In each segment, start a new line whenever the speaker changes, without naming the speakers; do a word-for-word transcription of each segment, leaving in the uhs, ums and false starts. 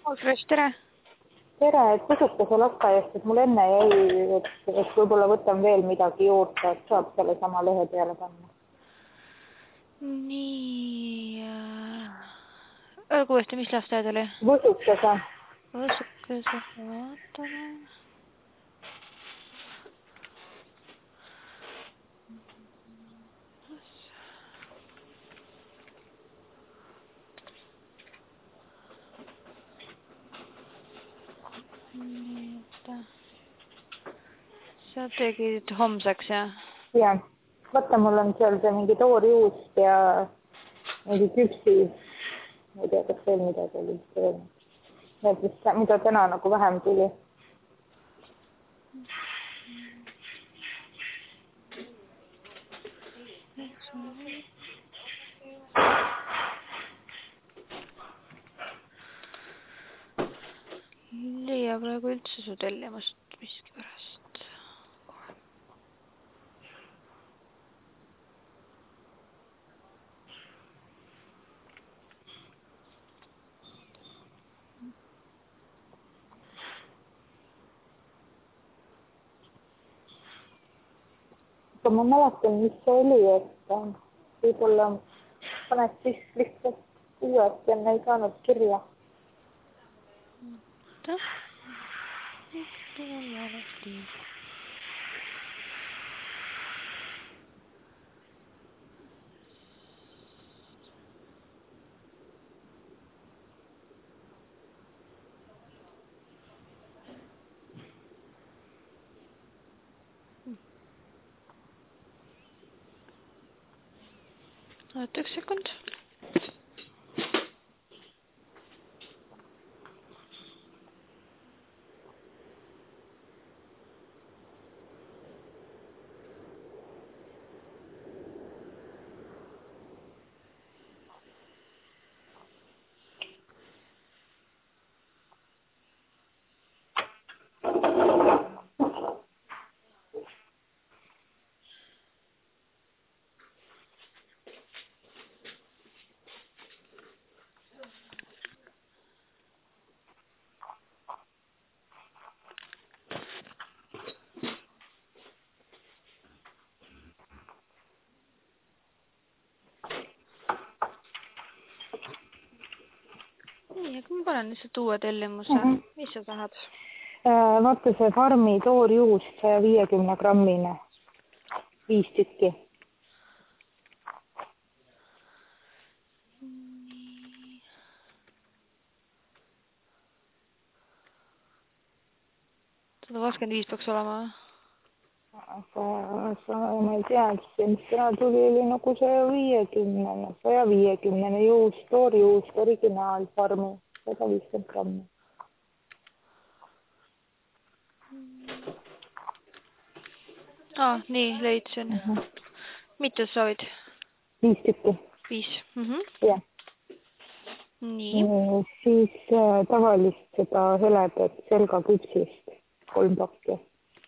Olgres, tere!
Tere, et kusuke see lasteaiast, et mul enne jäi, et, et võib-olla võtan veel midagi juurde, et saab selle sama lehe peale panna.
Nii, öelge uuesti, mis lasteaed oli?
Võsukese.
Võsukese, vaatame. Nii, et sa tegid homseks, jah?
Jah, vaata, mul on seal see mingi toorjuust ja mingi küpsi, ma ei tea, kas veel midagi oli. Need, mida täna nagu vähem tuli.
Leia praegu üldse su tellimust miski pärast.
Aga ma mäletan, mis see oli, et võib-olla paned siis lihtsalt uuesti, enne ei saanud kirja.
Oota. Miks on valesti? Oota üks sekund. Nii, aga ma panen lihtsalt uue tellimuse. Mm -hmm. Mis sa tahad?
Vaata see farmi toorjuust saja viiekümne grammine. Viis tükki.
Nii. sada kakskümmend viis peaks olema.
Aga sa, ma ei tea, mis täna tuli, oli nagu saja viiekümnene, saja viiekümnene juust, toorjuust, originaal farmi, sada viiskümmend grammi.
Ah, nii, leidsin. Uh -huh. Mitu soovid?
Viis tükki.
Viis. Uh -huh.
Jah.
Nii.
Siis äh, tavalist seda heledat selgaküpsist, kolm pakki.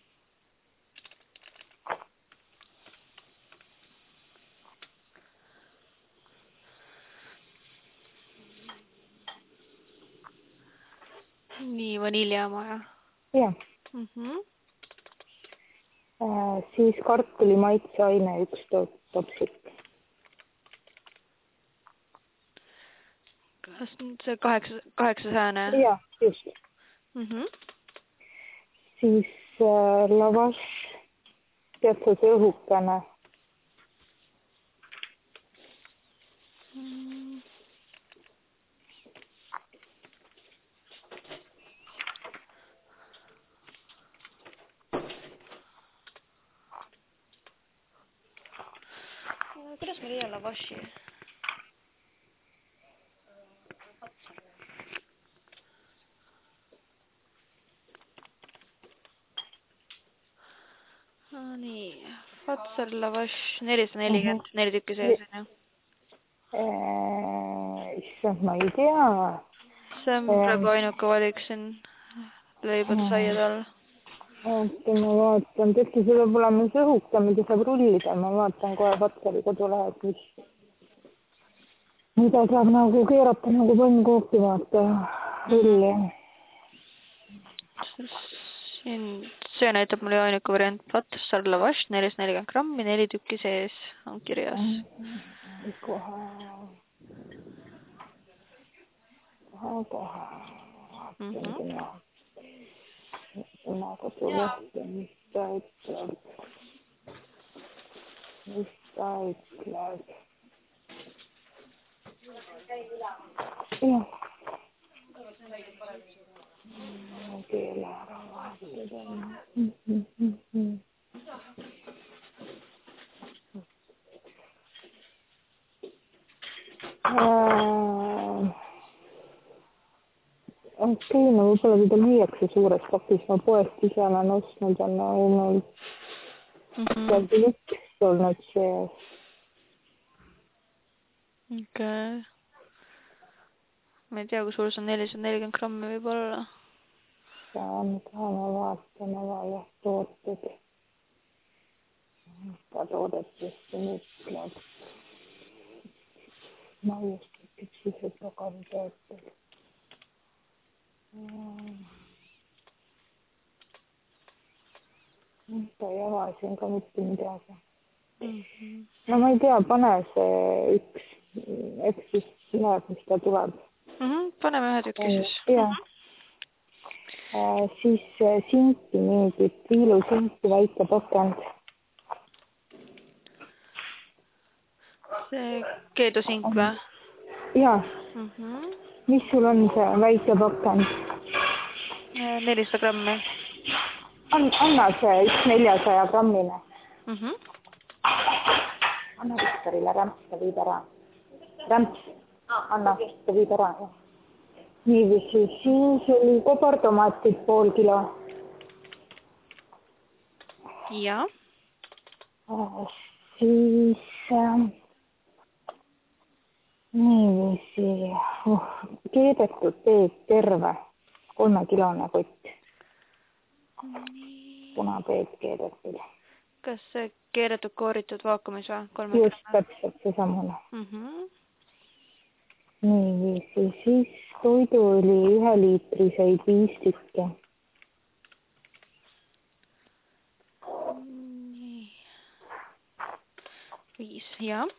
Nii, vaniljamaa, jah?
Jah.
Uh -huh.
äh, siis kartuli maitseaine üks topsik.
Kas see kaheksa, kaheksasajane?
Jah, just.
Uh -huh.
Siis äh, lavaš, tead sa see õhukene.
Mm. Kuidas ma leian lavaši? Ah, nii, Fatsar lavaš nelisada nelikümmend, neli tükki sees on ju?
Issand, ma ei tea.
See on praegu ainuke valik siin leibade saiad all.
Oota, ma vaatan, tõesti see peab olema see õhuke, mida saab rullida. Ma vaatan kohe Fatsari kodulehelt, mis mida saab nagu keerata nagu pannkooki vaata rulli.
Siin see näitab mulle ainuke variant Patsar lavash nelisada nelikümmend grammi, neli tükki sees on kirjas.
Kohe. Kohe, kohe.
Mhm.
Nagu tulehti, mis ta ütleb. Mis ta ütleb. Jah. Keele ära vahetada. Okei, no võib-olla teda müüakse suures pakis, ma poest ise olen ostnud, on olnud läbi üks olnud sees.
Okei. Ma ei tea, kui suur see on nelisada nelikümmend grammi võib olla.
See on ka, ma vaatan, aga tooted. Ta toodetest on ütleb. Ma just üksised tagasi töötel. Ta ei ava siin ka mitte midagi. No ma ei tea, pane see üks, eks siis näeb, mis ta tuleb.
Paneme ühe tükki siis.
Jah. Siis sinti mingit, viilu sinti väike pakend.
See keedusink või?
Jaa. Mis sul on see väike pakend?
nelisada grammi.
Anna see üks neljasaja grammine.
Mhm.
Anna Viktorile rämps, ta viib ära. Rämps. Anna, ta viib ära. Niiviisi, siis oli kobartomaatid pool kilo.
Ja.
Siis niiviisi, uh, keedetud teed terve, kolmekilone kott. Punapeed keedetud.
Kas see keedetud kooritud vaakumis või?
Just täpselt see samune.
Mhm.
Niiviisi, siis toidu oli ühe liitriseid viis tükki.
Nii. Viis, jah.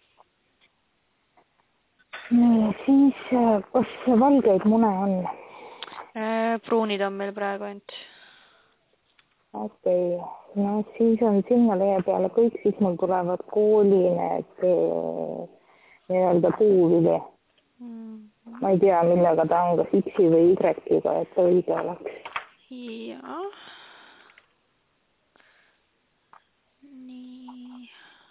Nii, siis kas valgeid mune on?
Pruunid on meil praegu ainult.
Okei, no siis on sinna lehe peale kõik, siis mul tulevad kooli need nii-öelda puuvili. Ma ei tea, millega ta on, kas X-i või Y-ga, et ta õige oleks.
Jaa. Nii.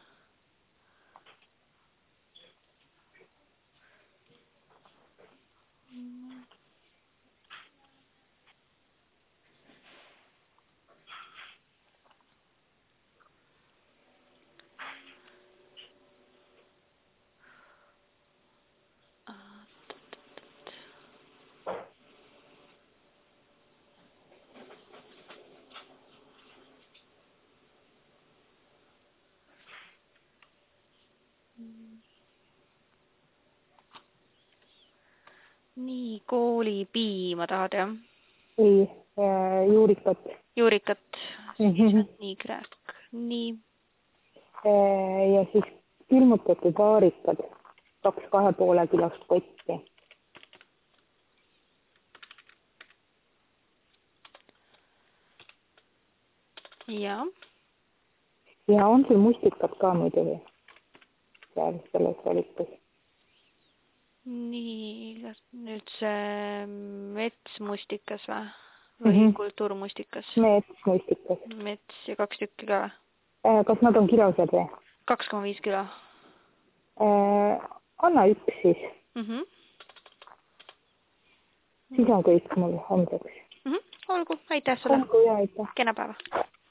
Nii, koolipiima tahad, jah?
Ei, juurikat.
Juurikat, siis on nii krääk. Nii.
Ja siis külmutatud vaarikad, kaks kahe poole kilost kotti.
Ja.
Ja on sul mustikad ka muidugi? Seal selles valikus.
Nii, nüüd see metsmustikas või? Või mm -hmm. kultuurmustikas?
Metsmustikas.
Mets ja kaks tükki ka või?
Kas nad on kilosed või?
kaks koma viis kilo.
Äh, anna üks siis.
Mm -hmm.
Siis on kõik mul homseks.
Mm -hmm. Olgu, aitäh sulle.
Olgu ja aitäh.
Kena päeva.